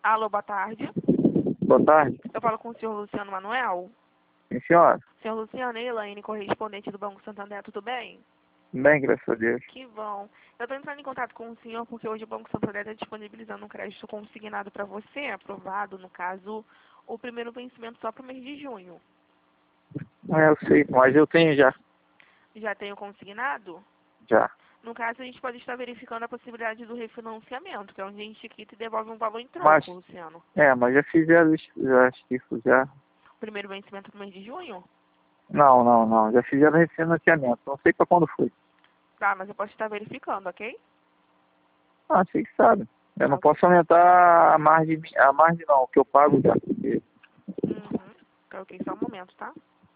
Alô, boa tarde. Boa tarde. Eu falo com o senhor Luciano Manuel. Sim, senhora. Senhor Luciano, Elaine, correspondente do Banco Santander, tudo bem? Bem, graças a Deus. Que bom. Eu estou entrando em contato com o senhor porque hoje o Banco Santander está disponibilizando um crédito consignado para você, aprovado, no caso, o primeiro vencimento só para o mês de junho. Eu sei, mas eu tenho já. Já tem o consignado? Já. No caso, a gente pode estar verificando a possibilidade do refinanciamento, que é onde a gente quita e devolve um valor em troco, Mas, Luciano. mas já fizeram isso já. O primeiro vencimento do mês de junho? Não. Já fizeram refinanciamento. Não sei pra quando foi. Tá, mas eu posso estar verificando, ok? Ah, sei que sabe. Eu não Ok. posso aumentar a margem não, o que eu pago já. Porque Uhum. Tá, ok, só um momento, tá?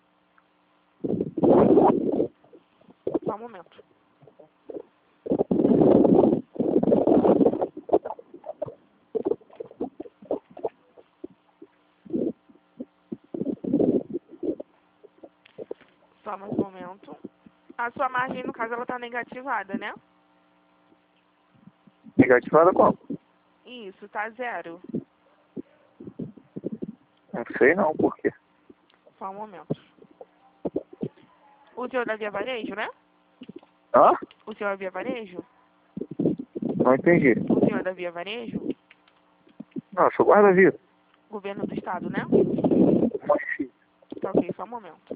Só um momento. Só mais um momento. A sua margem, no caso, ela tá negativada, né? negativada como? Isso, tá zero. Não sei não, por quê? Só um momento. O senhor é da Via Varejo, né? Hã? O senhor é Via Varejo? Não entendi. O senhor é da Via Varejo? Não, eu sou guarda-vida. Governo do Estado, né? Município. Tá ok, só um momento.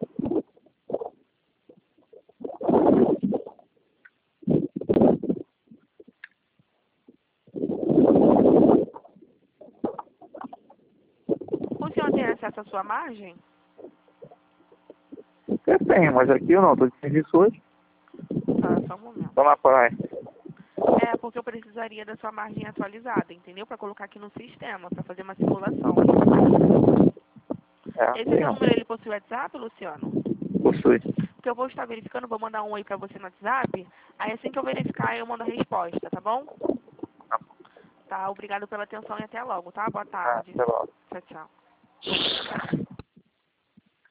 O senhor tem acesso à sua margem? Eu tenho, mas aqui eu não. Tô de serviço hoje. Tá, só um momento. Tô na praia. É, porque eu precisaria da sua margem atualizada, entendeu? Para colocar aqui no sistema, para fazer uma simulação. Esse Sei seu não. número, ele possui WhatsApp, Luciano? Possui. Porque eu vou estar verificando, vou mandar um oi para você no WhatsApp. Aí assim que eu verificar, eu mando a resposta, tá bom? Tá, obrigado pela atenção e até logo, tá? Boa tarde. Até logo. Tchau, tchau.